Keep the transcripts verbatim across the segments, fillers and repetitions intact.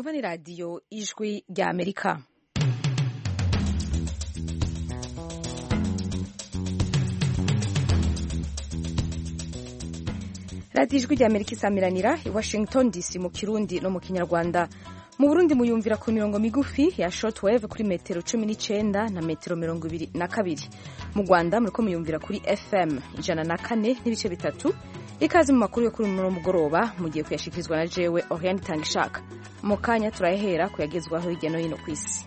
mwumva ni radiyo ijwi rya Amerika. radiyo ijwi rya Amerika isamiranira i Washington D C mu Kirundi no mu Kinyarwanda. Mu Burundi muyumvira ku mirongo migufi ya shortwave kuri metero cumi n'icenda na metero mirongo ibiri na kabiri. Mu Rwanda muriko muyumvira kuri F M ijana na kane n'ibice bitatu. Ikaze mu makuru yo kuri mu mugoroba mugiye kuyashikirizwa na jewe Oriane Tangishaka. Mu kanya turahera kuyagezwaho hirya no hino kw'isi.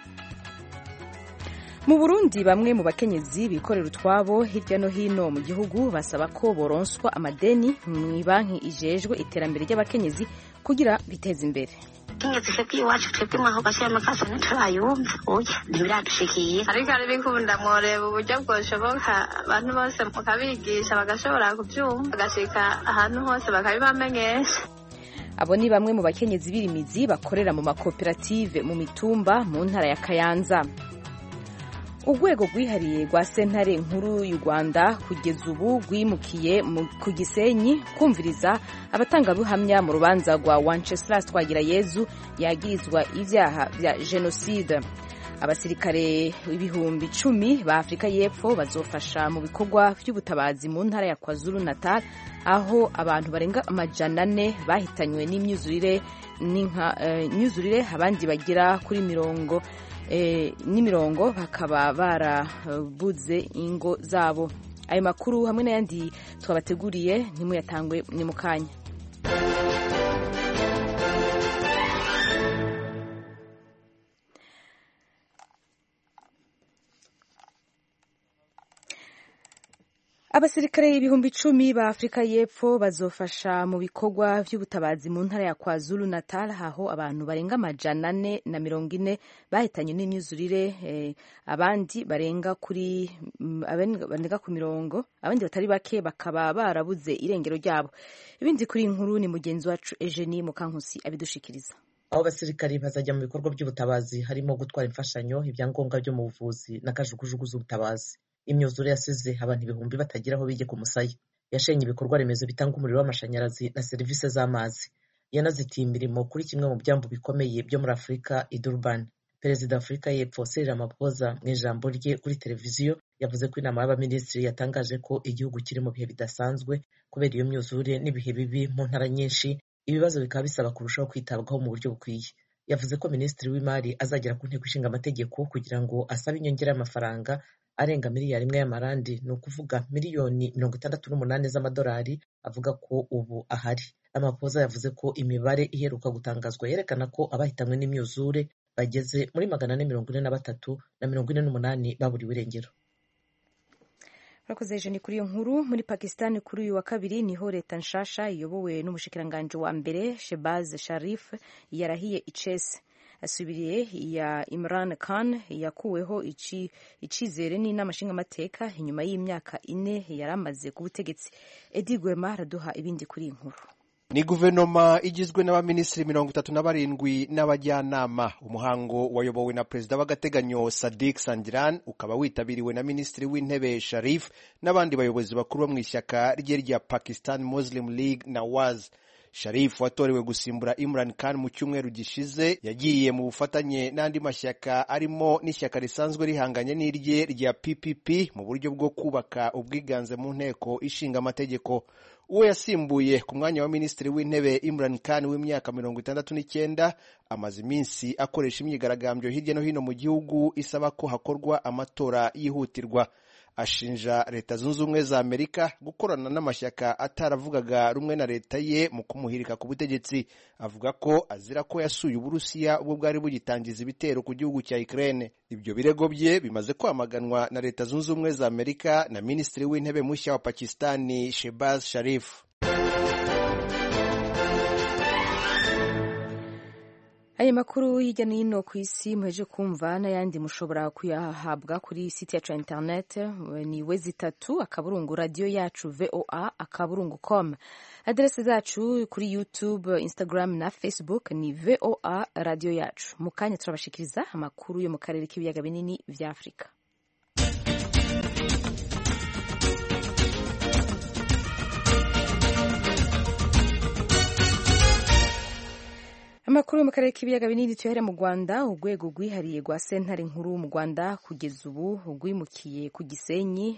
Mu Burundi bamwe mu bakenyezi bikorera utwabo hirya no hino mu gihugu basaba ko boronswa amadeni mu banki ijejwe iterambere ry'abakenyezi kugira biteze imbere. Kenyezi twebwe iwacu twebwe mwaho gashyira amakasa ntiturayumva oya ntibiradushikiye ariko ari bikunda mworeba uburyo bwoshoboka abantu bose mukabigisha bagashobora kubyumva bagashika ahantu hose bakabibamenyesha. Abo ni bamwe mu bakenyezi birimizi bakorera mu makoperative mu mitumba mu ntara ya Kayanza. Urwego rwihariye rwa sentare nkuru y'u Rwanda kugeza ubu rwimukiye ku Gisenyi kumviriza abatangabuhamya mu rubanza rwa Wenceslas Twagirayezu yagirizwa ivyaha vya genocide. Abasirikare ibihumbi icumi ba Afrika y'Epfo bazofasha mu bikorwa vy'ubutabazi mu ntara ya KwaZulu Natal aho abantu barenga amajana ane bahitanywe n'imyuzurire n'inka uh, myuzurire abandi bagira kuri mirongo E, n'imirongo bakaba barabuze ingo zabo. Ayo makuru hamwe n'ayandi twabateguriye ntimuyatangwe ni mukanya. Abasirikare ibihumbi icumi ba Afrika y'Epfo bazofasha mu bikorwa vy'ubutabazi mu ntara ya KwaZulu Natal aho abantu barenga amajana ane na mirongo ine bahitanye n'imyuzurire, eh, abandi barenga kuri barenga ku mirongo, abandi batari bake bakaba barabuze irengero ryabo. Ibindi kuri inkuru ni mugenzi wacu Eugenie Mukankusi abidushikiriza. Aho abasirikare bazajya mu bikorwa by'ubutabazi harimo gutwara imfashanyo, ibyangombwa byo mu buvuzi n'akajugujugu z'ubutabazi. Imyuzure yasize abantu ibihumbi batagira aho bijye ku musaya, yashenye ibikorwa remezo bitanga umuriro w'amashanyarazi na serivisi z'amazi, yanazitiye imirimo kuri kimwe mu byambu bikomeye byo muri Afurika i Durban. Perezida wa Afurika y'Epfo Cyril Ramaphosa mu ijambo rye kuri televiziyo yavuze ko inama y'abaminisitiri yatangaje ko igihugu kiri mu bihe bidasanzwe kubera iyo myuzure n'ibihe bibi mu ntara nyinshi, ibibazo bikaba bisaba kurushaho kwitabwaho mu buryo bukwiye. Yavuze ko minisitiri w'imari azagera ku nteko ishinga amategeko kugira ngo asabe inyongera y'amafaranga arenga miliyari imwe y'amarandi, ni ukuvuga miliyoni mirongo itandatu n'umunani z'amadolari, avuga ko ubu ahari. Ramaphosa yavuze ko imibare iheruka gutangazwa yerekana ko abahitanwe n'imyuzure bageze muri magana ane mirongo ine na batatu na mirongo ine n'umunani baburiwe irengero. Rakoze jeni kuri iyo nkuru. Muri Pakistan kuri uyu wa kabiri niho leta nshasha iyobowe n'umushikiranganje wa mbere Shehbaz Sharif yarahiye icese. Asubiriye ya Imran Khan yakuweho ici icizere n'inama nshingamateka inyuma y'imyaka ine yaramaze ku butegetsi. Edi Gwema araduha ibindi kuri inkuru. Ni guverinoma igizwe n'abaminisitiri mirongo itatu na barindwi n'abajyanama. Umuhango wayobowe na perezida w'agateganyo Sadiq Sandiran ukaba witabiriwe na minisitiri w'intebe Sharif n'abandi bayobozi bakuru bo mu ishyaka rye rya Pakistan Muslim League Nawaz. Sharif watorewe gusimbura Imran Khan mu cyumweru gishize yagiye mu bufatanye n'andi mashyaka arimo n'ishyaka risanzwe rihanganye n'irye rya P P P mu buryo bwo kubaka ubwiganze mu nteko ishinga amategeko. Uwo yasimbuye ku mwanya wa minisitiri w'intebe Imran Khan w'imyaka mirongo itandatu n'icyenda amaze iminsi akoresha imyigaragambyo hirya no hino mu gihugu isaba ko hakorwa amatora yihutirwa. Ashinja leta zunze ubumwe za Amerika gukorana n'amashyaka ataravugaga rumwe na leta ye mu kumuhirika ku butegetsi. Avuga ko azira ko yasuye Uburusiya ubwo bwari bugitangiza ibitero ku gihugu cya Ukraine. Ibyo birego bye bimaze kwamaganwa na leta zunze ubumwe za Amerika na minisitiri w'intebe mushya wa Pakistani Shehbaz Sharif. Ayo makuru hirya no hino ku isi muheje kumva n'ayandi mushobora kuyahabwa kuri site yacu ya internet ni wezi tatu akaburungu radio yacu voa akaburungu com. Adresse zacu kuri YouTube, Instagram na Facebook ni voa radio yacu. Mukanya turabashikiriza amakuru yo mu karere k'ibiyaga binini vya Afrika. amakuru yo mu karere k'ibiyaga binini tuyahere mu Rwanda. Urwego rwihariye rwa sentare nkuru mu Rwanda kugeza ubu rwimukiye ku Gisenyi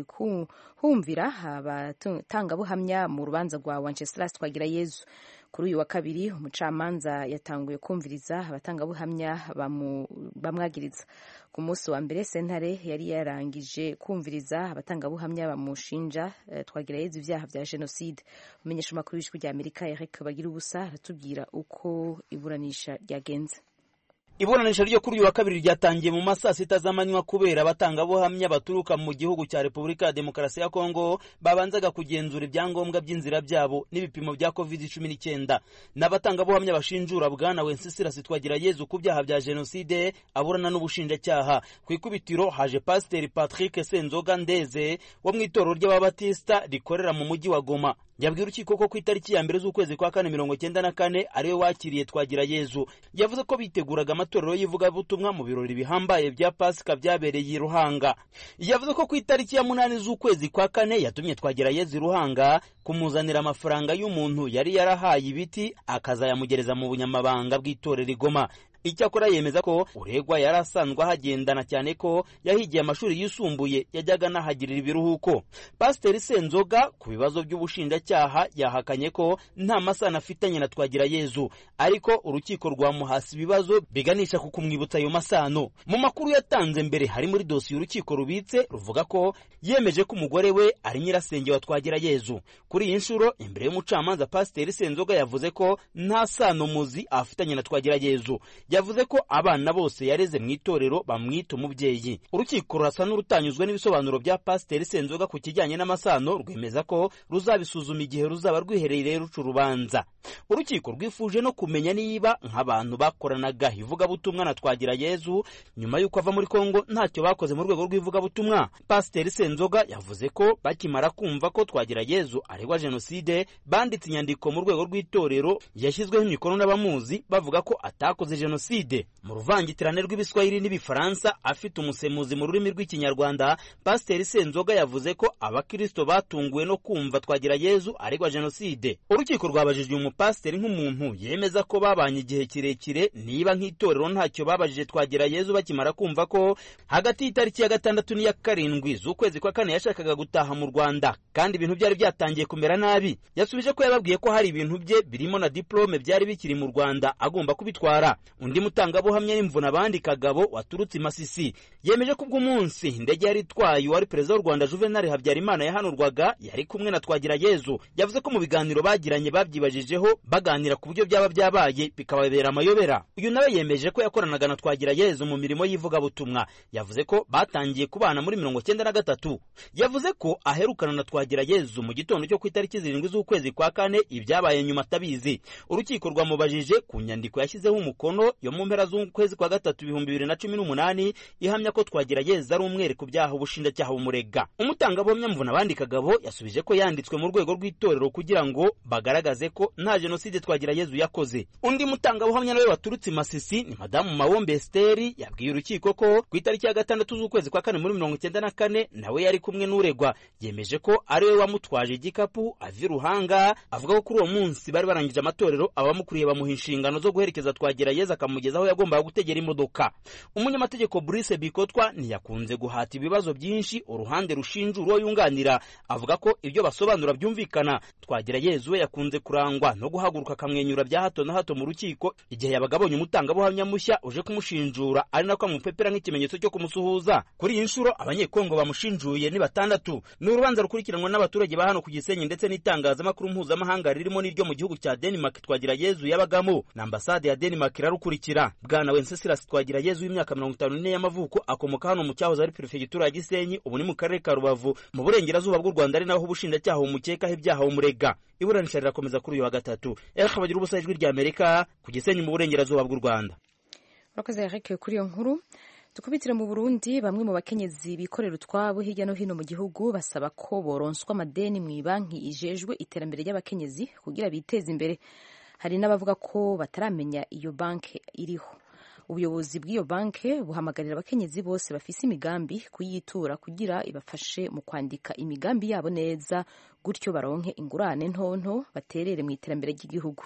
humvira abatangabuhamya mu rubanza rwa Wenceslas Twagirayezu. Kuri uyu wa kabiri umucamanza yatanguye kumviriza abatangabuhamya bamwagiriza. Ku munsi wa mbere sentare yari yarangije kumviriza abatangabuhamya bamushinja Twagirayezu ibyaha bya jenoside. Umenyesha amakuru y'ijwi rya Amerika Eric Bagirubusa aratubwira uko iburanisha ryagenze. Iburanisha ryo kuri uyu wa kabiri ryatangiye mu masaa sita z'amanywa kubera abatangabuhamya baturuka mu gihugu cya Repubulika ya Demokarasi ya Kongo babanzaga kugenzura ibyangombwa by'inzira byabo n'ibipimo bya covid cumi n'icyenda. N'abatangabuhamya bashinjura bwana Wenceslas Twagirayezu ku byaha bya jenoside aburana n'ubushinjacyaha. Ku ikubitiro haje Pasiteri Patrick Senzoga Ndeze wo mu itorero ry'Ababatista rikorera mu mujyi wa Goma. Yabwiye urukiko ko ku itariki ya mbere z'ukwezi kwa kane mirongo cyenda na kane ariwe wakiriye Twagirayezu. Yavuze ko biteguraga amatorero y'ivugabutumwa mu birori bihambaye bya Pasika byabereye i Ruhanga. Yavuze ko ku itariki ya munani z'ukwezi kwa kane yatumye Twagirayezu i Ruhanga kumuzanira amafaranga y'umuntu yari yarahaye ibiti akazayamugereza mu bunyamabanga bw'itorero i Goma. Icyakora yemeza ko uregwa yari asanzwe ahagendana cyane ko yahigiye amashuri yisumbuye yajyaga nahagirira ibiruhuko. Pasiteri Senzoga ku bibazo by'ubushinjacyaha yahakanye ko nta masano afitanye na Twagirayezu, ariko urukiko rwamuhasi ibibazo biganisha ku kumwibutsa ayo masano. Mu makuru yatanze mbere hari muri dosiye urukiko rubitse ruvuga ko yemeje ko umugore we ari nyirasenge wa Twagirayezu. Kuri iyi nshuro imbere y'umucamanza Pasiteri Senzoga yavuze ko nta sano muzi afitanye na Twagirayezu. Yavuze ko abana bose yareze mu itorero bamwita umubyeyi. Urukiko rurasa n'urutanyuzwe n'ibisobanuro bya Pasiteri Senzoga ku kijyanye n'amasano, rwemeza ko ruzabisuzuma igihe ruzaba rwiherereye ruca urubanza. Urukiko rwifuje no kumenya niba nk'abantu bakoranaga ivugabutumwa na Twagirayezu nyuma y'uko ava muri Kongo ntacyo bakoze mu rwego rw'ivugabutumwa. Pasiteri Senzoga yavuze ko bakimara kumva ko Twagirayezu aregwa jenoside banditse inyandiko mu rwego rw'itorero yashyizweho imikono n'abamuzi bavuga ko atakoze jenoside. Mu ruvangitirane rw'ibiswahili n'ibifaransa afite umusemuzi mu rurimi rw'ikinyarwanda, Pasiteri Senzoga yavuze ko abakristo batunguwe no kumva Twagirayezu aregwa jenoside. Urukiko rwabajije uyu mupasiteri nk'umuntu yemeza ko babanye igihe kirekire niba nk'itorero ntacyo babajije Twagirayezu bakimara kumva ko hagati y'itariki ya gatandatu n'iya karindwi z'ukwezi kwa kane yashakaga gutaha mu Rwanda kandi ibintu byari byatangiye kumera nabi. Yasubije ko yababwiye ko hari ibintu bye birimo na diplome byari bikiri mu Rwanda agomba kubitwara. Undi mutangabuhamya n'imvuna abandi Kagabo waturutse i Masisi yemeje ko ubwo munsi indege yari itwaye wari perezida w'u Rwanda Juvenal Habyarimana yahanurwaga yari kumwe na Twagirayezu. Yavuze ko mu biganiro bagiranye babyibajijeho baganira ku buryo byaba byabaye bikababera amayobera. Uyu nawe yemeje ko yakoranaga na Twagirayezu mu mirimo y'ivugabutumwa. Yavuze ko batangiye kubana muri mirongo cyenda na gatatu. Yavuze ko aherukana na Twagirayezu mu gitondo cyo ku itariki zirindwi z'ukwezi kwa kane, ibyabaye nyuma atabizi. Urukiko rwamubajije ku nyandiko yashyizeho umukono yo mu mpera z'ukwezi kwa gatatu ibihumbi bibiri na cumi n'umunani ihamya ko Twagirayezu ari umwere ku byaha ubushinjacyaha bumurega. Umutangabuhamya mvuna abandi Kagabo yasubije ko yanditswe mu rwego rw'itorero kugira ngo bagaragaze ko nta jenoside Twagirayezu yakoze. Undi mutangabuhamya nawe waturutse i Masisi ni Madamu Mawombe Esteri yabwiye urukiko ko ku itariki ya gatandatu z'ukwezi kwa kane muri mirongo icyenda na kane nawe yari kumwe n'uregwa. Yemeje ko ari we wamutwaje igikapu ava i Ruhanga, avuga ko kuri uwo munsi bari barangije amatorero abamukuriye bamuha inshingano zo guherekeza Twagirayezu akamugeza aho yagombaga gutegera imodoka. Umunyamategeko Brice Bikotwa ntiyakunze guhata ibibazo byinshi uruhande rushinja uwo yunganira, avuga ko ibyo basobanura byumvikana. Twagirayezu we yakunze kurangwa no guhaguruka akamwenyura bya hato na hato mu rukiko igihe yabaga abonye umutangabuhamya mushya uje kumushinjura, ari nako amupepera nk'ikimenyetso cyo kumusuhuza. Kuri iyi nshuro abanyekongo bamushinjuye ni batandatu. Ni urubanza rukurikiranwa n'abaturage ba hano ku Gisenyi ndetse n'itangazamakuru mpuzamahanga ririmo n'iryo mu gihugu cya Denmark Twagirayezu yabagamo na ambasade ya Denmark irarukurikira. Bwana Wenceslas Twagirayezu w'imyaka mirongo itanu n'ine y'amavuko akomoka hano mu cyahoze ari perefegitura ya Gisenyi, ubu ni mu karere ka Rubavu mu burengerazuba bw'u Rwanda, ari naho ubushinjacyaha bumukekaho ibyaha bumurega. Iburanisha rirakomeza kuri uyu wa gatatu. Eric Bagira ubusa ijwi rya Amerika ku Gisenyi mu burengerazuba bw'u Rwanda. Urakoze Eric kuri iyo nkuru. Tukubitira mu Burundi, bamwe mu bakenyezi bikorera utwabo hirya no hino mu gihugu basaba ko boronswa amadeni mu banki ijejwe iterambere ry'abakenyezi kugira biteze imbere. Hari n'abavuga ko bataramenya iyo banki iriho. Ubuyobozi bw'iyo banki buhamagarira abakenyezi bose bafise imigambi kuyitura kugira ibafashe mu kwandika imigambi yabo neza, gutyo baronke ingurane ntonto baterere mu iterambere ry'igihugu.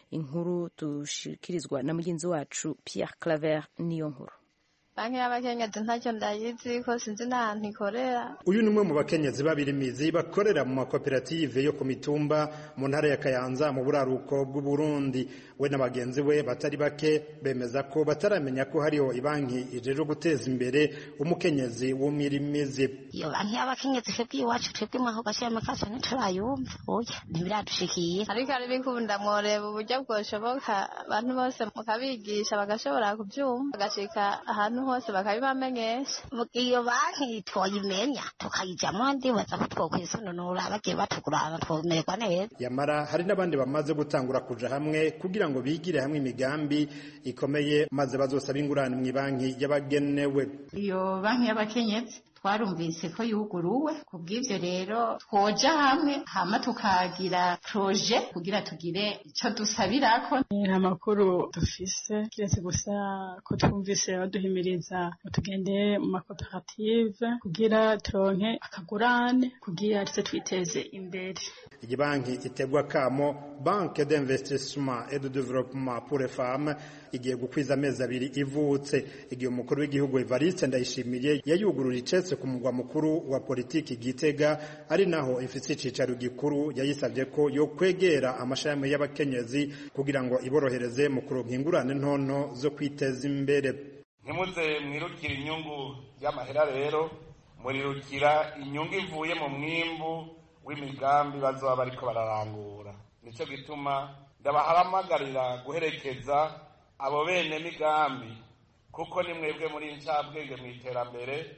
inkuru dushikirizwa na mugenzi wacu Pierre Claver niyo nkuru. Banki y'abakenyezi ntacyo ndayizi ko sinzi n'ahantu ikorera. Uyu ni umwe mu bakenyezi babirimizi bakorera mu makoperative yo ku mitumba mu ntara ya Kayanza mu buraruko bw'u Burundi. We n'abagenzi we batari bake bemeza ko bataramenya ko hariho ibanki ijeje guteza imbere umukenyezi w'umwirimizi. Iyo banki y'abakenyezi twebwe iwacu twebwe mwaho gashyira amakasa ntiturayumva. Oya ntibiradushikiye. Ariko ari bikunda mworeba uburyo bwoshoboka abantu bose mukabigisha bagashobora kubyumva bagashika ahantu hose bakabibamenyesha. Iyo banki twoyimenya tukayijyamo ndibaza ko twokwisununura bagiye batugurana twomererwa neza. Yamara hari n'abandi bamaze gutangura kuja hamwe kugira ngo bigire hamwe imigambi ikomeye maze bazosaba ingurane mu banki y'abagenewe. Iyo banki y'abakenyezi twarumvise ko yuguruwe, kubw'ivyo rero twoja hamwe hama tukagira proje kugira tugire ico dusabirako. Amakuru dufise kiretse gusa ko twumvise baduhimiriza tugende mu makoperative kugira turonke akagurane kugira tse twiteze imbere. Iyi banki itegwa kamo Banque d'investissement et de développement pour les femmes igiye gukwiza amezi abiri ivutse. Igihe umukuru w'igihugu Evariste Ndayishimiye yayugurura icetse ku mugwa mukuru wa politiki Gitega, ari naho ifite icicaro gikuru, yayisabye ko yo kwegera amashami y'abakenyezi kugira ngo iborohereze mu kuronka ingurane ntonto zo kwiteza imbere. Ntimuze mwirukira inyungu y'amahera rero, murirukira inyungu ivuye mu mwimbu w'imigambi bazoba bariko bararangura. Nico gituma ndabahamagarira guherekeza abo bene migambi, kuko ni mwebwe muri incabwenge mu iterambere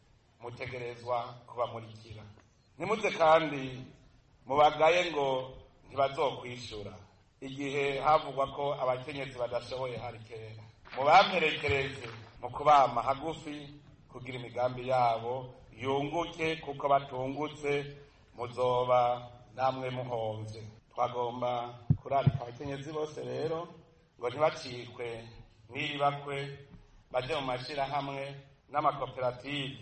mutegerezwa kubamurikira. Ntimuze kandi mubagaye ngo ntibazokwishura igihe havugwa ko abakenyezi badashoboye hari kera. Mubamperekereze mu kubama hagufi kugira imigambi yabo yunguke, kuko batungutse muzoba namwe muhonze. Twagomba kurarika abakenyezi bose rero ngo ntibacikwe n'iribakwe, baje mu mashirahamwe n'amakoperative,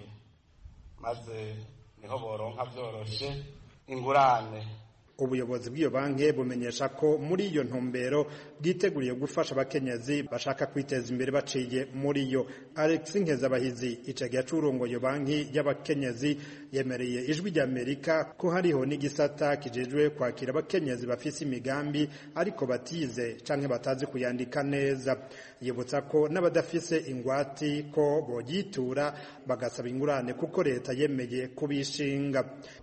maze niho boronka vyoroshe ingurane. Ubuyobozi bw'iyo banki bumenyesha ko muri iyo ntumbero bwiteguriye gufasha abakenyezi bashaka kwiteza imbere baciye muri yo. Alex Nkezabahizi icagi yacurongo iyo banki y'abakenyezi yemereye Ijwi ry'Amerika ko hariho n'igisata kijejwe kwakira abakenyezi bafise imigambi ariko batize canke batazi kuyandika neza. Yibutsa ko n'abadafise ingwati ko bogitura bagasaba ingurane kuko leta yemeye kubishinga.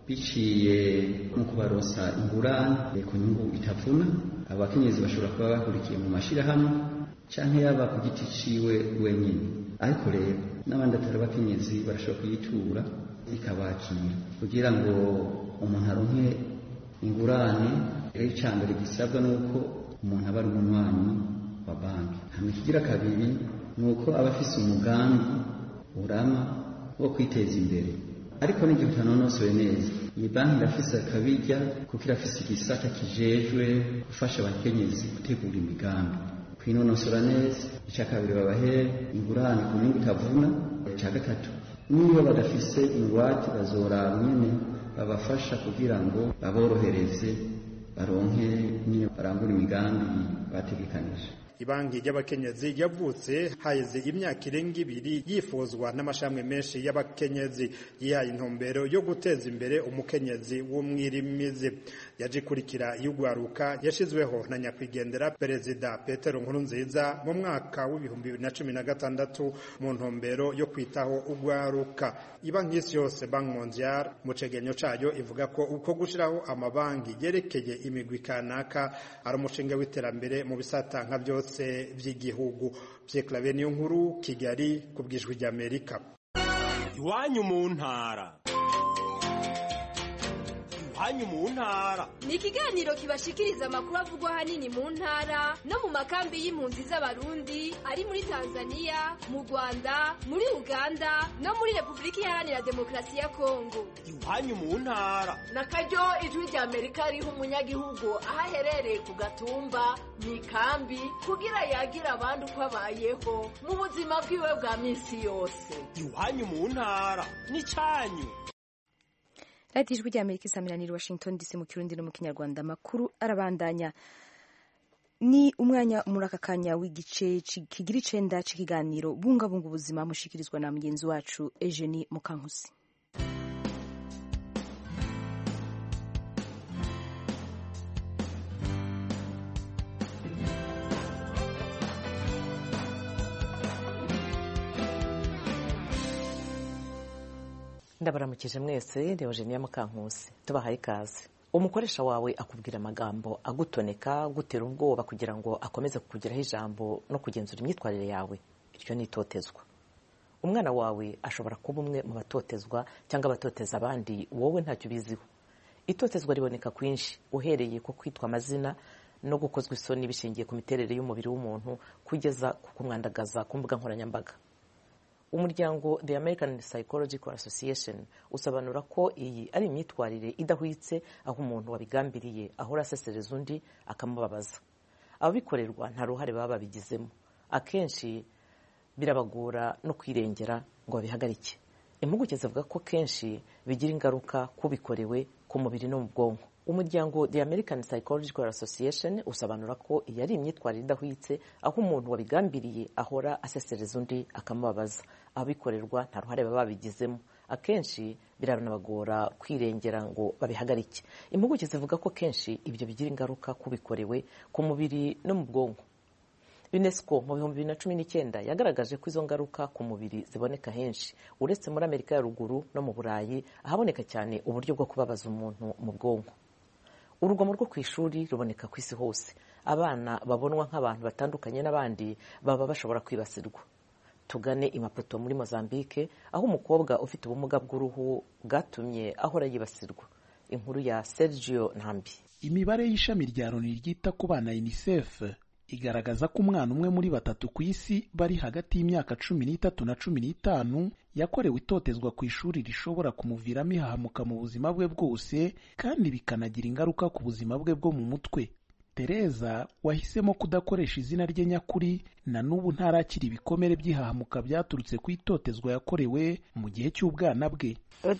Biciye mu kubarosa ingurane ku nyungu itavuna, abakenyezi bashobora kuba bahurikiye mu mashirahamwe canke yaba ku giti ciwe wenyine. Ariko rero n'abandi atari abakenyezi barashobora kuyitura ikabakira kugira ngo umuntu aronke ingurane. Icambere gisabwa nuko umuntu aba ari umunywanyi wa banki. Hama ikigira kabiri nuko aba afise umugambi urama wo kwiteza imbere, ariko n'igihe utanonosoye neza. Iyi banki irafise akabirya kuko irafise igisata kijejwe gufasha abakenyezi gutegura imigambi, kwinonosora neza. Ica kabiri babahe ingurane ku nyungu itavuna. Ica gatatu niba badafise ingwate bazoraba nyene babafasha kugira ngo baborohereze baronke niyo barangura imigambi bategekanije. Ibanki y'abakenyezi yavutse haheze imyaka irenga ibiri yifuzwa n'amashami menshi y'abakenyezi, yihaye intumbero yo guteza imbere umukenyezi w'umwirimizi. Yaje ikurikira y'ugwaruka yashizweho na nyakwigendera Perezida Petero Nkurunziza mu mwaka w'ibihumbi bibiri na cumi na gatandatu mu ntumbero yo kwitaho ugwaruka. Ibanki y'isi yose Banki Mondiale mu cegenyo cayo ivuga ko uko gushiraho amabanki yerekeye imigwi kanaka ari umushinga w'iterambere mu bisata nka byose vy'igihugu. Pierre Claver niyo nkuru, Kigali, kubw'Ijwi ry'Amerika. Iwanyu mu ntara. Iwanyu mu ntara ni ikiganiro kibashikiriza amakuru avugwa ahanini mu ntara no mu makambi y'impunzi z'abarundi ari muri Tanzania, mu Rwanda, muri Uganda no muri Repubulika Iharanira Demokarasi ya Kongo. Iwanyu mu ntara nakaryo Ijwi ry'Amerika riha umunyagihugu aho aherereye ku gatumba mu ikambi kugira yagira abandi uko abayeho mu buzima bwiwe bwa minsi yose. Iwanyu mu ntara ni cyanyu. Radio Ijwi ry'Amerika isamiraniye Washington D C mu Kirundi no mu Kinyarwanda. Makuru arabandanya. ni umwanya muri aka kanya w'igice kigira icenda c'ikiganiro bungabunga ubuzima mushikirizwa na mugenzi wacu Eugenie Mukankusi. Ndabaramukije mwese, ndi Eugenie Mukankusi. Tubahaye ikaze. Umukoresha wawe akubwira amagambo agutoneka, gutera ubwoba kugira ngo akomeze kukugiraho ijambo no kugenzura imyitwarire yawe. Iryo ni itotezwa. Umwana wawe ashobora kuba umwe mu batotezwa cyangwa abatoteza abandi, wowe ntacyo ubiziho. Itotezwa riboneka kwinshi, uhereye ku kwitwa amazina no gukozwa isoni bishingiye ku miterere y'umubiri w'umuntu kugeza ku kumwandagaza ku mbuga nkoranyambaga. Umuryango The American Psychological Association usobanura ko iyi ari imyitwarire idahwitse, aho umuntu wabigambiriye ahora asesereza undi akamubabaza. Ababikorerwa nta ruhare baba babigizemo. Akenshi birabagora no kwirengera ngo babihagarike. Impuguke zivuga ko kenshi bigira ingaruka kubikorewe ku mubiri no mu bwonko. Umuryango The American Psychological Association usobanura ko iyi ari imyitwarire idahwitse, aho umuntu wabigambiriye ahora asesereza undi akamubabaza. Abikorerwa nta ruhare baba babigizemo. Akenshi biranabagora kwirengera ngo babihagarike. Impuguke zivuga ko kenshi ibyo bigira ingaruka kubikorewe ku mubiri no mu bwonko. UNESCO mu bihumbi bibiri na cumi n'icyenda yagaragaje ko izo ngaruka ku mubiri ziboneka henshi, uretse muri Amerika ya ruguru no mu Burayi ahaboneka cyane uburyo bwo kubabaza umuntu mu bwonko. Urugomo rwo ku ishuri ruboneka ku isi hose. Abana babonwa nk'abantu batandukanye n'abandi baba bashobora kwibasirwa. Tugane i Maputo muri Mozambique, aho umukobwa ufite ubumuga bw'uruhu bwatumye ahora yibasirwa. Inkuru ya Sergio Ntambi. Imibare y'ishami rya Loni ryita ku bana UNICEF igaragaza ko umwana umwe muri batatu ku isi bari hagati y'imyaka cumi n'itatu na cumi n'itanu yakorewe itotezwa ku ishuri rishobora kumuviramo ihahamuka mu buzima bwe bwose, kandi bikanagira ingaruka ku buzima bwe bwo mu mutwe. Tereza wahisemo kudakoresha izina rye nyakuri na n'ubu ntarakira ibikomere by'ihahamuka byaturutse ku itotezwa yakorewe mu gihe cy'ubwana bwe.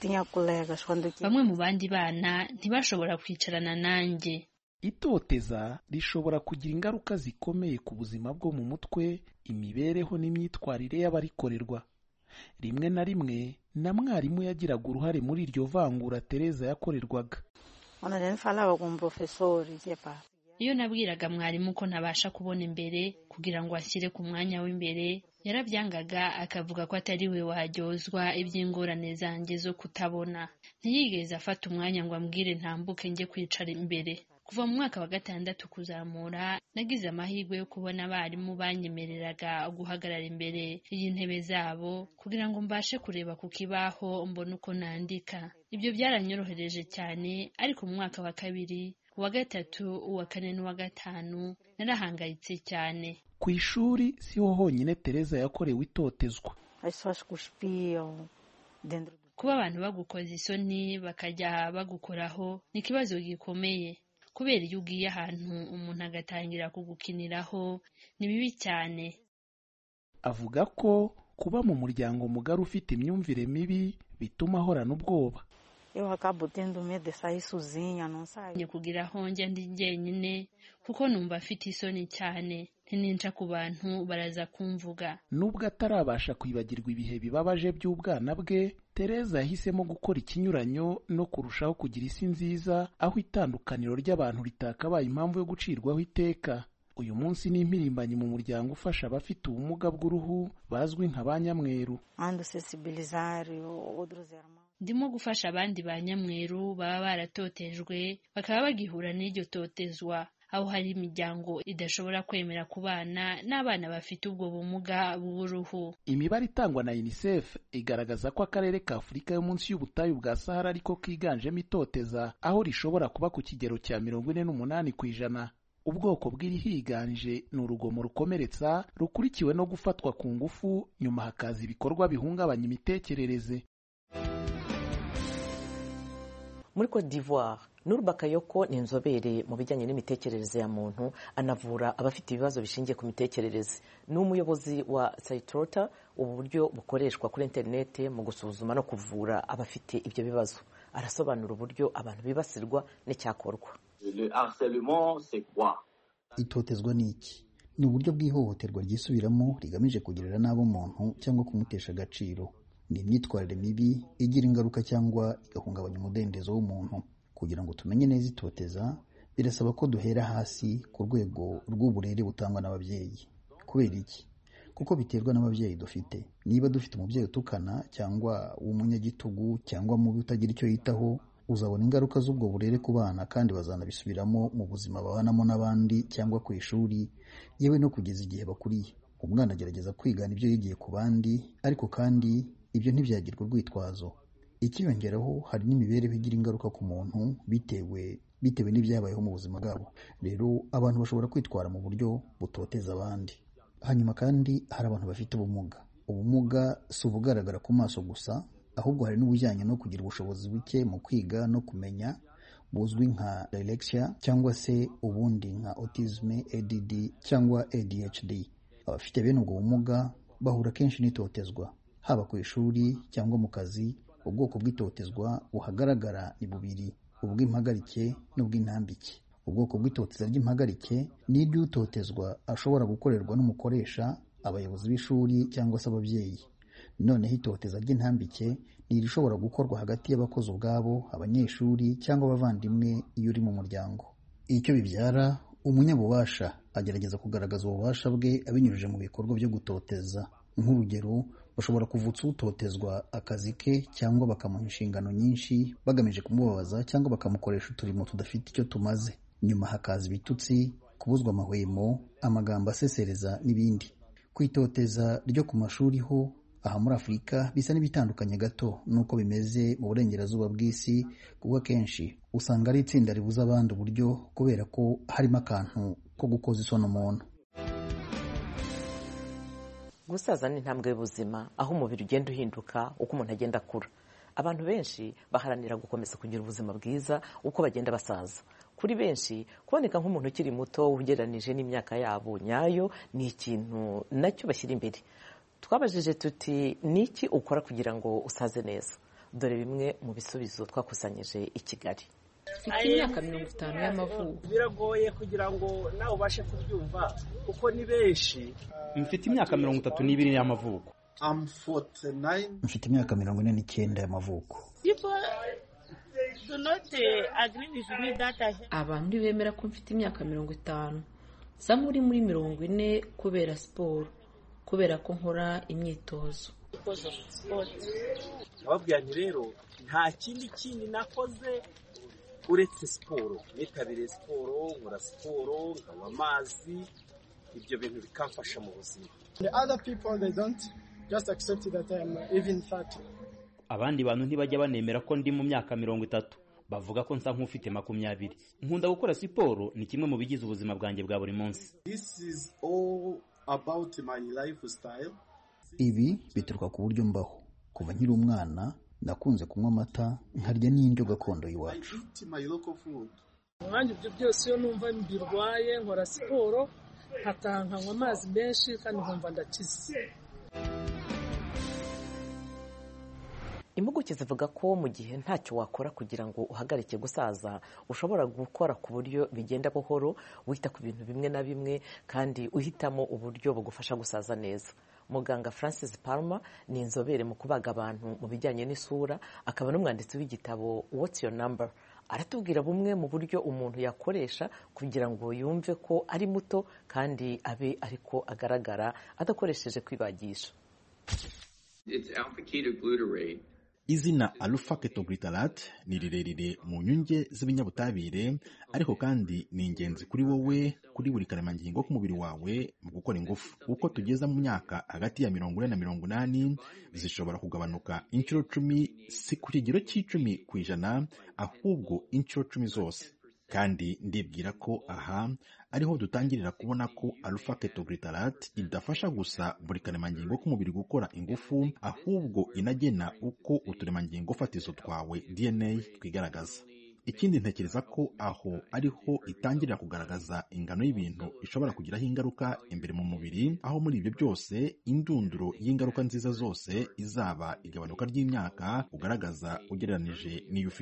Bamwe mu bandi bana ntibashobora kwicarana nanjye. Itoteza rishobora kugira ingaruka zikomeye ku buzima bwo mu mutwe, imibereho n'imyitwarire y'abarikorerwa. Rimwe na rimwe na mwarimu yagiraga uruhare muri iryo vangura Tereza yakorerwaga. Iyo nabwiraga mwarimu ko ntabasha kubona imbere kugira ngo ashyire ku mwanya w'imbere, yarabyangaga akavuga ko atari we waryozwa iby'ingorane zanjye zo kutabona. Ntiyigeze afata umwanya ngo ambwire ntambuke njye kwicara imbere. Kuva mu mwaka wa gatandatu kuzamura, nagize amahirwe yo kubona abarimu banyemereraga guhagarara imbere y'intebe zabo kugira ngo mbashe kureba ku kibaho mbone uko nandika. Ibyo byaranyorohereje cyane, ariko mu mwaka wa kabiri, uwa gatatu, uwa kane n'uwa gatanu narahangayitse cyane. Ku ishuri siho honyine Tereza yakorewe itotezwa. Kuba abantu bagukoza isoni bakajya bagukoraho ni ikibazo gikomeye, kubera iyo ugiye ahantu umuntu agatangira kugukiniraho ni bibi cyane. Avuga ko kuba mu muryango mugari ufite imyumvire mibi bituma ahorana ubwoba. Njye kugira aho njya ndi jyenyine kuko numva afite isoni cyane, ntininca ku bantu baraza kumvuga. Nubwo atarabasha kwibagirwa ibihe bibabaje by'ubwana bwe, Tereza yahisemo gukora ikinyuranyo no kurushaho kugira isi nziza, aho itandukaniro ry'abantu ritakabaye impamvu yo gucirwaho iteka. Uyu munsi ni impirimbanyi mu muryango ufasha abafite ubumuga bw'uruhu bazwi nka ba nyamweru. Ndimo gufasha abandi ba nyamweru baba baratotejwe bakaba bagihura n'iryo totezwa, aho hari imiryango idashobora kwemera kubana n'abana bafite ubwo bumuga bw'uruhu. Imibare itangwa na UNICEF igaragaza ko akarere ka Afurika yo munsi y'ubutayu bwa Sahara ariko kiganjemo itoteza, aho rishobora kuba ku kigero cya mirongo ine n'umunani ku ijana. Ubwoko bw'irihiganje ni urugomo rukomeretsa rukurikiwe no gufatwa ku ngufu, nyuma hakaza ibikorwa bihungabanya imitekerereze. Muri Cote d'Ivoire, Nour Bakayoko ni inzobere mu bijyanye n'imitekerereze ya muntu, anavura abafite ibibazo bishingiye ku mitekerereze. Ni umuyobozi wa Saitrota, ubu buryo bukoreshwa kuri interinete mu gusuzuma no kuvura abafite ibyo bibazo. Arasobanura uburyo abantu bibasirwa n'icyakorwa. Le harcèlement, c'est quoi? Itotezwa ni iki? Ni uburyo bw'ihohoterwa ryisubiramo rigamije kugirira nabi umuntu cyangwa kumutesha agaciro. Ni imyitwarire mibi igira ingaruka cyangwa igahungabanya umudendezo w'umuntu. Kugira ngo tumenye neza itoteza, birasaba ko duhera hasi ku rwego rw'uburere butangwa n'ababyeyi. Kubera iki? Kuko biterwa n'ababyeyi dufite. Niba dufite umubyeyi utukana cyangwa w'umunyagitugu cyangwa mubi utagira icyo yitaho, uzabona ingaruka z'ubwo burere ku bana kandi bazanabisubiramo mu buzima babanamo n'abandi cyangwa ku ishuri, yewe no kugeza igihe bakuriye. Umwana agerageza kwigana ibyo yigiye ku bandi, ariko kandi ibyo ntibyagirwa urwitwazo. Ikiyongeraho hari n'imibereho igira ingaruka ku muntu bitewe bitewe n'ibyabayeho mu buzima bwabo. Rero abantu bashobora kwitwara mu buryo butoteza abandi. Hanyuma kandi hari abantu bafite ubumuga. Ubumuga si ubugaragara ku maso gusa, ahubwo hari n'ubujyanye no kugira ubushobozi buke mu kwiga no kumenya, buzwi nka dyslexia cyangwa se ubundi nka autism, A D D cyangwa A D H D. Abafite bene ubwo bumuga bahura kenshi n'itotezwa, haba ku ishuri cyangwa mu kazi. Ubwoko bw'itotezwa buhagaragara ni bubiri: ubw'impagarike n'ubw'intambike. Ubwoko bw'itoteza ry'impagarike ni iry'utotezwa ashobora gukorerwa n'umukoresha, abayobozi b'ishuri cyangwa se ababyeyi. Noneho itoteza ry'intambike ni irishobora gukorwa hagati y'abakozi ubwabo, abanyeshuri cyangwa abavandimwe iyo uri mu muryango. Icyo bibyara, umunyabubasha agerageza kugaragaza ububasha bwe abinyujije mu bikorwa byo gutoteza. Nk'urugero, bashobora kuvutsa utotezwa akazi ke cyangwa bakamuha inshingano nyinshi bagamije kumubabaza cyangwa bakamukoresha uturimo tudafite icyo tumaze. Nyuma hakaza ibitutsi, kubuzwa amahwemo, amagambo asesereza n'ibindi. Kwitoteza ryo ku mashuri ho, aha muri Afurika bisa n'ibitandukanye gato nuko bimeze mu burengerazuba bw'isi, kuko akenshi usanga ari itsinda ribuza abandi uburyo kubera ko harimo akantu ko gukoza isoni umuntu. Gusaza ni intambwe y'ubuzima, aho umubiri ugenda uhinduka uko umuntu agenda akura. Abantu benshi baharanira gukomeza kugira ubuzima bwiza uko bagenda basaza. Kuri benshi, kuboneka nk'umuntu ukiri muto ugereranije n'imyaka yabo nyayo ni ikintu nacyo bashyira imbere. Twabajije tuti niki ukora kugira ngo usaze neza? Dore bimwe mu bisubizo twakusanyije i Kigali. Mfite imyaka mirongo itanu y'amavuko. Biragoye kugira ngo nawe ubashe kubyumva kuko ni benshi. Mfite imyaka mirongo itatu n'ibiri y'amavuko. Mfite imyaka mirongo ine n'icyenda y'amavuko. Abantu bemera ko mfite imyaka mirongo itanu. Sa nk'uri muri mirongo ine kubera siporo, kubera ko nkora imyitozo. Nababwira nti rero nta kindi kindi nakoze uretse siporo. Nitabiriye siporo, nkora siporo, nkanywa amazi, ibyo bintu bikamfasha mu buzima. The other people they don't just accept that I am even thirty. Abandi bantu ntibajya banemera ko ndi mu myaka mirongo itatu. Bavuga ko nsa nk'ufite makumyabiri. Nkunda gukora siporo, ni kimwe mu bigize ubuzima bwanjye bwa buri munsi. This is all about my lifestyle. Ibi bituruka ku buryo mbaho. Kuva nkiri umwana nakunze kunywa amata, nkarya n'indyo gakondo y'iwacu. Umwanya ibyo byose iyo numva mbirwaye nkora siporo, nkataha nkanywa amazi menshi kandi nkumva ndakize. Impuguke zivuga ko mu gihe ntacyo wakora kugira ngo uhagarike gusaza, ushobora gukora ku buryo bigenda buhoro, wita ku bintu bimwe na bimwe kandi uhitamo uburyo bugufasha gusaza neza. Muganga Francis Palmer ni inzobere mu kubaga abantu mu bijyanye n'isura, akaba n'umwanditsi w'igitabo What's Your Number. Aratubwira bumwe mu buryo umuntu yakoresha kugira ngo yumve ko ari muto kandi abe ariko agaragara adakoresheje kwibagisha. It's alpha-ketoglutarate. Izina alpha ketoglutarate ni rirerire mu nyunge z'ibinyabutabire, ariko kandi ni ingenzi kuri wowe, kuri buri karemangingo k'umubiri wawe mu gukora ingufu. Uko tugeza mu myaka hagati ya mirongo ine na mirongo inani, zishobora kugabanuka inshuro cumi, si ku kigero cy'icumi ku ijana, ahubwo inshuro cumi zose. Kandi ndibwira ko aha ariho dutangirira kubona ko alpha ketoglutarate idafasha gusa buri karemangingo k'umubiri gukora ingufu, ahubwo inagena uko uturemangingo fatizo twawe D N A twigaragaza. Ikindi ntekereza ko aho ariho itangirira kugaragaza ingano y'ibintu ishobora kugiraho ingaruka imbere mu mubiri, aho muri ibyo byose indunduro y'ingaruka nziza zose izaba igabanuka ry'imyaka ugaragaza ugereranije n'iyo ufite.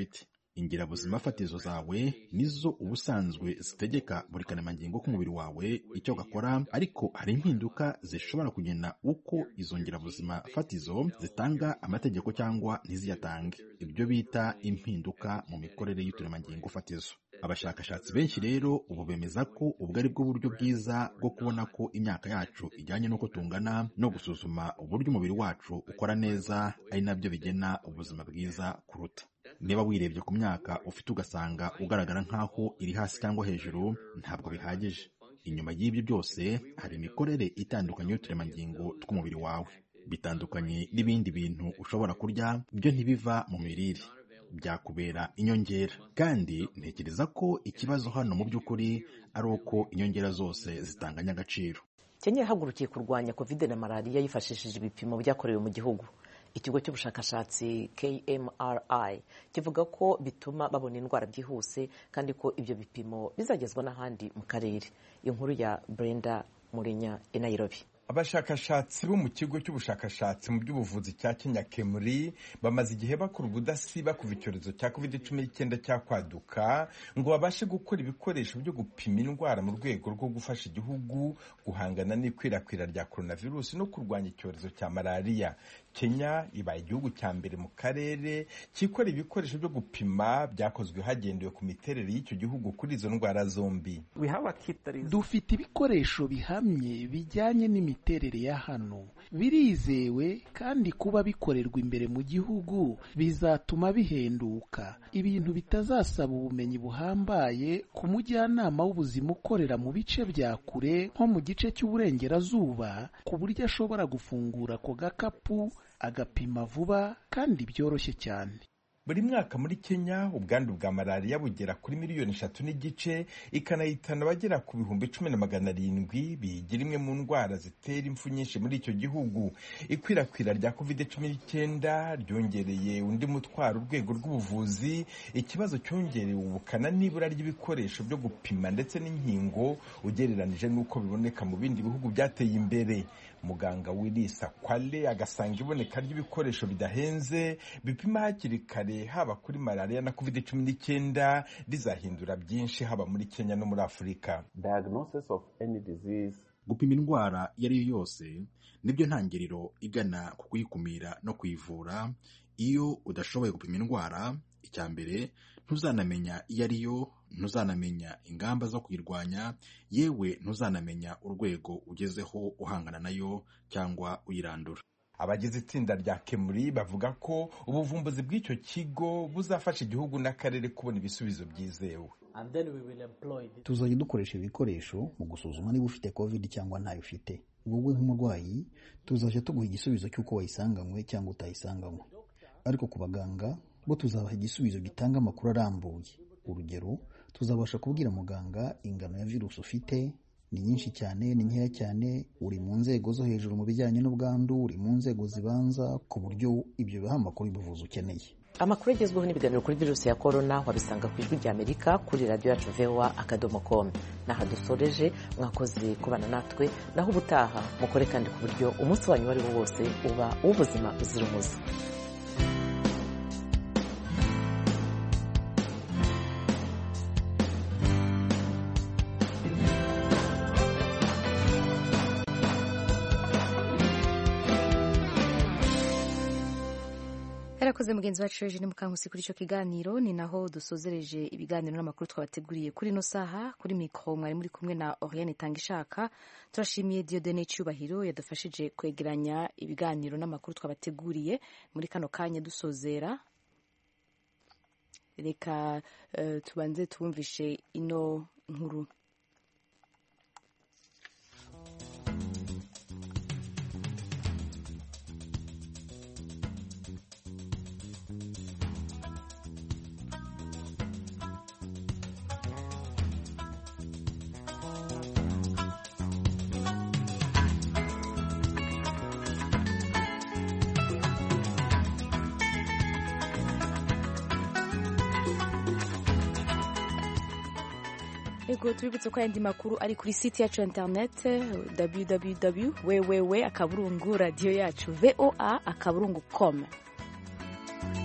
ingirabuzima fatizo zawe nizo ubusanzwe zitegeka buri karemangingo k'umubiri wawe icyo gakora, ariko hari impinduka zishobora kugena uko izo ngirabuzima fatizo zitanga amategeko cyangwa ntiziyatange, ibyo bita impinduka mu mikorere y'uturemangingo fatizo. Abashakashatsi benshi rero ubu bemeza ko ubwo ari bwo buryo bwiza bwo kubona ko imyaka yacu ijyanye n'uko tungana no gusuzuma uburyo umubiri wacu ukora neza, ari nabyo bigena ubuzima bwiza kuruta. Niba wirebye ku myaka ufite ugasanga ugaragara nk'aho iri hasi cyangwa hejuru, ntabwo bihagije. Inyuma y'ibyo byose hari imikorere itandukanye y'uturemangingo tw'umubiri wawe. Bitandukanye n'ibindi bintu ushobora kurya, byo ntibiva mu mirire, byakubera inyongera. Kandi ntekereza ko ikibazo hano mu by'ukuri ari uko inyongera zose zitanganya agaciro. Kenya yahagurukiye kurwanya covid na malariya yifashishije ibipimo byakorewe mu gihugu. Ikigo cy'ubushakashatsi K M R I kivuga ko bituma babona indwara byihuse kandi ko ibyo bipimo bizagezwa n'ahandi mu karere. Inkuru ya Brenda Murinya i Nairobi. Abashakashatsi bo mu kigo cy'ubushakashatsi mu by'ubuvuzi cya Kenya Kemuri bamaze igihe bakora ubudasiba kuva icyorezo cya covid cumi n'icyenda cyakwaduka ngo babashe gukora ibikoresho byo gupima indwara mu rwego rwo gufasha igihugu guhangana n'ikwirakwira rya coronavirus no kurwanya icyorezo cya malariya. Kenya ibaye igihugu cya mbere mu karere kikora ibikoresho byo gupima byakozwe hagendewe ku miterere y'icyo gihugu kuri izo ndwara zombi. Dufite ibikoresho bihamye bijyanye n'imiterere ya hano, birizewe kandi kuba bikorerwa imbere mu gihugu bizatuma bihenduka, ibintu bitazasaba ubumenyi buhambaye ku mujyanama w'ubuzima ukorera mu bice bya kure nko mu gice cy'uburengerazuba, ku buryo ashobora gufungura ako gakapu agapima vuba kandi byoroshye cyane. Buri mwaka muri Kenya ubwandu bwa malariya bugera kuri miliyoni eshatu n'igice, ikanahitana abagera ku bihumbi cumi na magana arindwi, bigira imwe mu ndwara zitera impfu nyinshi muri icyo gihugu. Ikwirakwira rya covid cumi n'icyenda ryongereye undi mutwaro urwego rw'ubuvuzi, ikibazo cyongerewe ubukana n'ibura ry'ibikoresho byo gupima ndetse n'inkingo ugereranije n'uko biboneka mu bindi bihugu byateye imbere. Muganga Wilisa Kwale agasanga iboneka ry'ibikoresho bidahenze bipima hakiri kare haba kuri malariya na covid cumi n'icyenda rizahindura byinshi haba muri Kenya no muri Afurika. Diagnosis of any disease, gupima indwara iyo ari yo yose nibyo ntangiriro igana ku kuyikumira no kuyivura. Iyo udashoboye gupima indwara, icya mbere ntuzanamenya iyo ari yo, ntuzanamenya ingamba zo kuyirwanya, yewe ntuzanamenya urwego ugezeho uhangana nayo cyangwa uyirandura. Abagize itsinda rya Kemuri bavuga ko ubuvumbuzi bw'icyo kigo buzafasha igihugu n'akarere kubona ibisubizo byizewe. Tuzajya dukoresha ibikoresho mu gusuzuma niba ufite covid cyangwa ntayo ufite. Wowe nk'umurwayi tuzajya tuguha igisubizo cy'uko wayisanganywe cyangwa utayisanganywe, ariko ku baganga bo tuzabaha igisubizo gitanga amakuru arambuye. Urugero, tuzabasha kubwira muganga ingano ya virusi ufite ni nyinshi cyane, ni nkeya cyane, uri mu nzego zo hejuru mu bijyanye n'ubwandu, uri mu nzego zibanza, ku buryo ibyo biha amakuru y'ubuvuzi ukeneye. Amakuru agezweho n'ibiganiro kuri virusi ya corona wabisanga ku ijwi rya Amerika kuri radio yacu V O A akadomo com. Naha dusoreje, mwakoze kubana natwe, naho ubutaha mukore kandi ku buryo umunsi wanyu wari wose uba ubuzima buzira umuze. Yarakoze mugenzi wacu Eugene Mukankusi kuri icyo kiganiro. Ni naho dusozereje ibiganiro n'amakuru twabateguriye kuri ino saha. Kuri mikoro mwari muri kumwe na Oriane Tangishaka. Turashimiye Dieudonne Cyubahiro yadufashije kwegeranya ibiganiro n'amakuru twabateguriye muri kano kanya dusozera. Reka uh, tubanze tubumvishe ino nkuru. Ego tubibutse ko ayandi makuru ari kuri site yacu internet w w w akaburungu radio yacu V O A akaburungu com.